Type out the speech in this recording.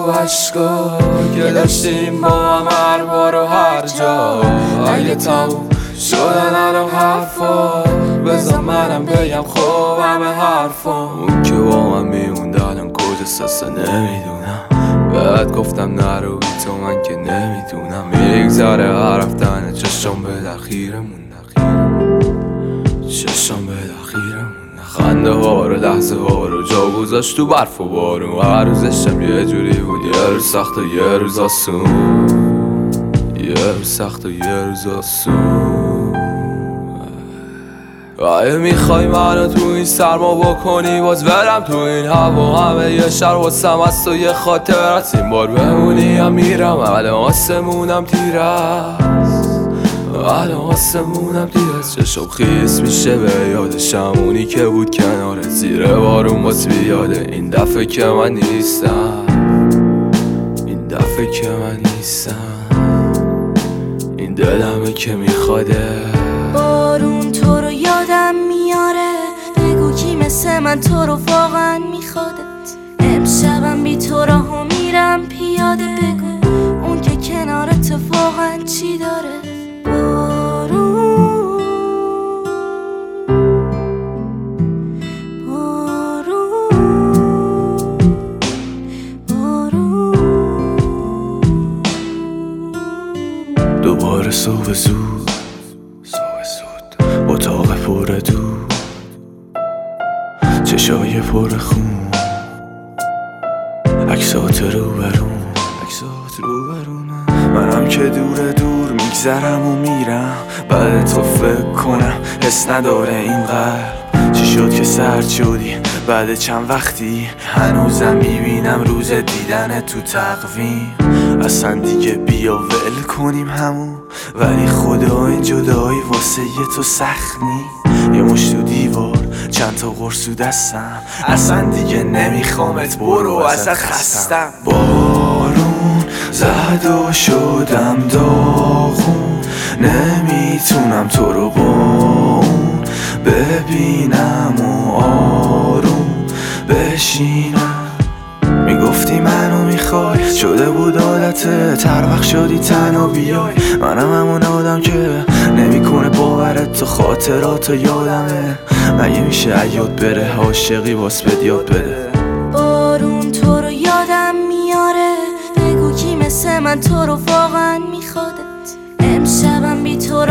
عشقا که داشتیم با هم هر بار و هر جا، اگه تموم شدن الان حرفا بذار منم بگم خب همه حرفا. اون که با من میموند الان کجاست اصلا نمیدونم، بعد گفتم نرو بی تو من که نمیدونم. میگذره هر رفتن چشم به دخیرمون، چشم به دخیرمون. خنده ها رو لحظه ها رو جا گذاشت تو برف و بارون. هر روزشم یه جوری بود، یه روز سخت و یه روز آسون، یه روز سخت و یه روز آسون. آیا میخوای منو تو این سرما بکنی باز برم تو این هوا، همه یه شهر واسم هست و یه خاطرت. این بار بمونی یا میرم، الان آسمونم تیر است، الان آسمونم تیر است. چشم خیس میشه به یاد شمونی که بود کنارت زیر بارون باز بیاده. این دفعه که من نیستم، این دفعه که من نیستم، این دلمه که میخواده. بارون تو رو یادم میاره، بگو کی مثل من تو رو واقعا میخوادت. امشبم بی تو راهو میرم پیاده، بگو اون که کنارت واقعا چی داره. بارون دوباره صبح زود، اتاق پر دود، چشای پر خون، عکسات رو برون، عکسات رو برونم. منم که دور میگذرم و میرم، بعد تو فکر کنم حس نداره این قلب. چی شد که سرد شدی بعد چند وقتی، هنوزم میبینم روز دیدن تو تقویم. اصلا دیگه بیا ول کنیم همون، ولی خدا این جدایی واسه یه تو سخت نی. یه مشت تو دیوار چند تا قرص تو دستم، اصلا دیگه نمیخوامت برو اصلا خستم. بارون زد و شدم داغون، نمیتونم تو رو با اون ببینم و آروم بشینم. میگفتی منو میخوای، شده بود عادتت، هر وقت شدی تنها بیای. منم همون آدم که نمیکنه باورت تو خاطراتو یادمه. مگه میشه یاد بره عاشقی واس بد یاد بده. بارون تو رو یادم میاره، بگو کی مثل من تو رو واقعا میخوادت. امشبم بی تو